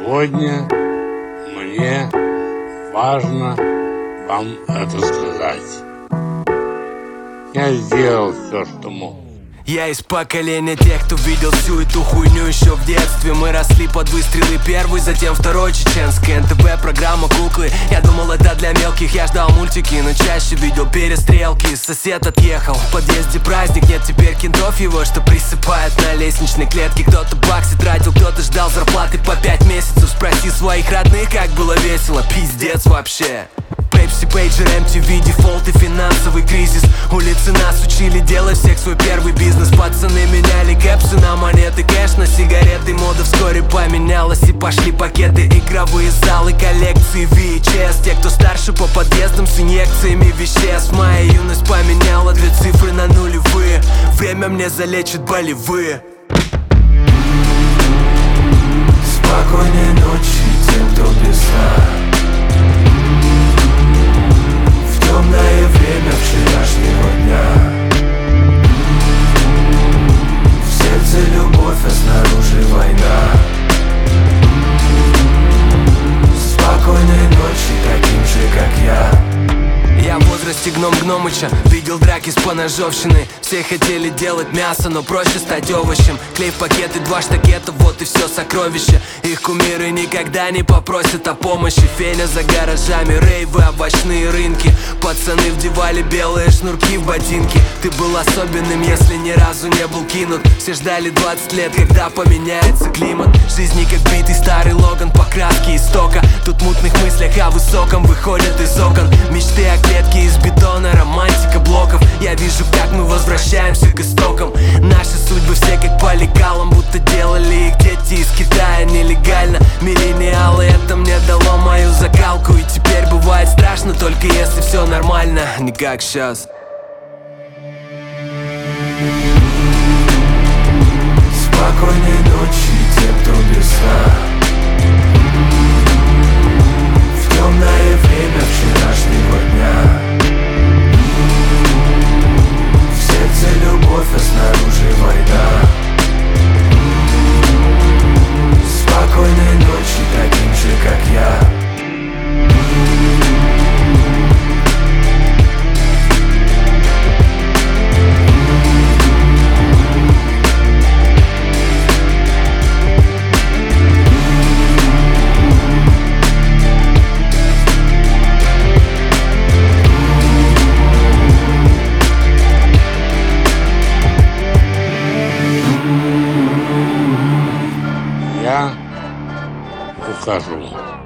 Сегодня мне важно вам это сказать. Я сделал все, что мог. Я из поколения тех, кто видел всю эту хуйню еще в детстве. Мы росли под выстрелы первый, затем второй чеченской НТВ, программа «Куклы». Я думал, это для мелких, я ждал мультики, но чаще видел перестрелки. Сосед отъехал, в подъезде праздник, нет теперь кентов его, что присыпают на лестничной клетке. Кто-то баксы тратил, кто-то ждал зарплаты по 5 месяцев. Спроси своих родных, как было весело, пиздец вообще. Пепси, пейджер, MTV, дефолт и финансовый кризис. Улицы нас учили делать всех свой первый бизнес. Пацаны меняли кэпсы на монеты, кэш на сигареты. Мода вскоре поменялась и пошли пакеты. Игровые залы, коллекции VHS. Те, кто старше, по подъездам с инъекциями веществ. Моя юность поменяла 2 цифры на нулевые. Время мне залечит болевые. Спокойной ночи тем, кто без сна. Темное время вчерашнего дня. В сердце любовь, а снаружи война. Спокойной ночи таким же, как я. Я в возрасте гном-гномыча видел драки с поножовщиной. Все хотели делать мясо, но проще стать овощем. Клей в пакеты, 2 штакета, вот и все сокровище. Их кумиры никогда не попросят о помощи. Феня за гаражами, рейвы, овощные рынки. Пацаны вдевали белые шнурки в ботинки. Ты был особенным, если ни разу не был кинут. Все ждали 20 лет, когда поменяется климат. Жизни как битый старый Логан, покраски истока. Тут в мутных мыслях о высоком выходят из окон. Мечты о клетке из бетона, романтика блоков. Я вижу, как мы возвращаемся к истокам. Наши судьбы все как по лекалам, будто делали их дети из Китая нелегально. Миллениалы, это мне дало мою закалку. И теперь бывает страшно, только если все нормально, не как сейчас. Спокойной ночи тем, кто без сна. В темное время вчерашнего дня. В сердце любовь, а снаружи война. Спокойной ночи таким же, как я. Я ухожу.